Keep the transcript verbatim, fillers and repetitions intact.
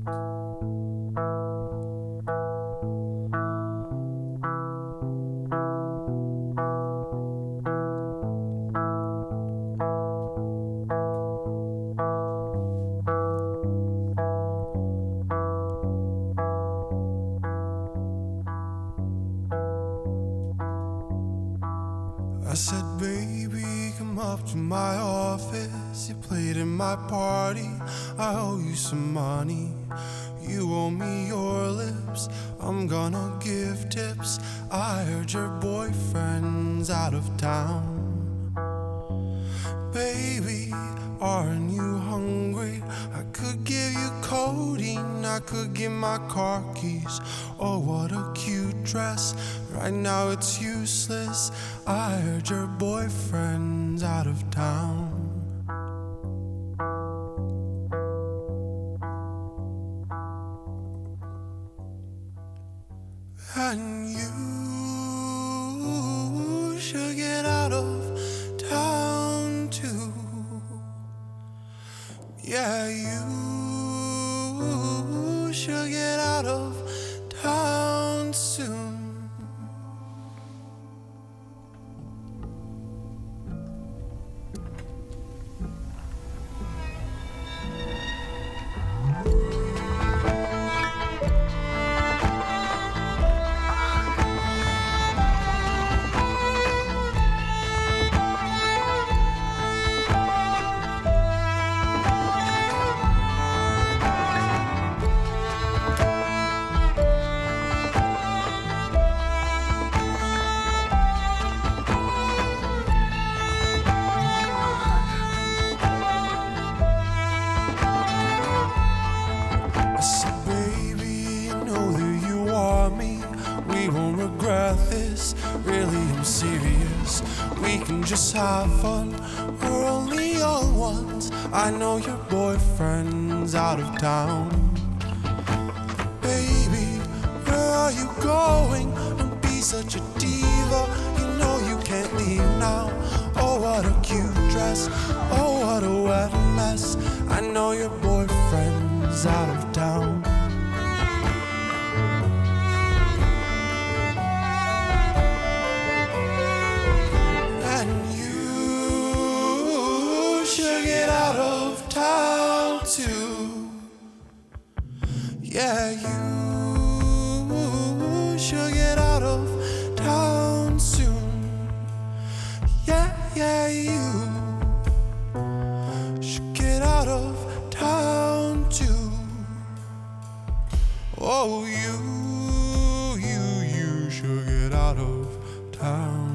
I said, baby, come up to my office. You played in my party, I owe you some money. You owe me your lips, I'm gonna give tips. I heard your boyfriend's out of town. Baby, aren't you hungry? I could give you codeine, I could give my car keys. Oh, what a cute dress, right now it's useless. I heard your boyfriend's out of town. And you should get out of town too. Yeah, you should get out of town soon. We won't regret this, really I'm serious. We can just have fun, we're only young ones. I know your boyfriend's out of town. Baby, where are you going? Don't be such a diva, you know you can't leave now. Oh, what a cute dress, oh, what a wet mess. I know your boyfriend's out of town. Too. Yeah, you should get out of town soon. Yeah, yeah, you should get out of town too. Oh, you, you, you should get out of town.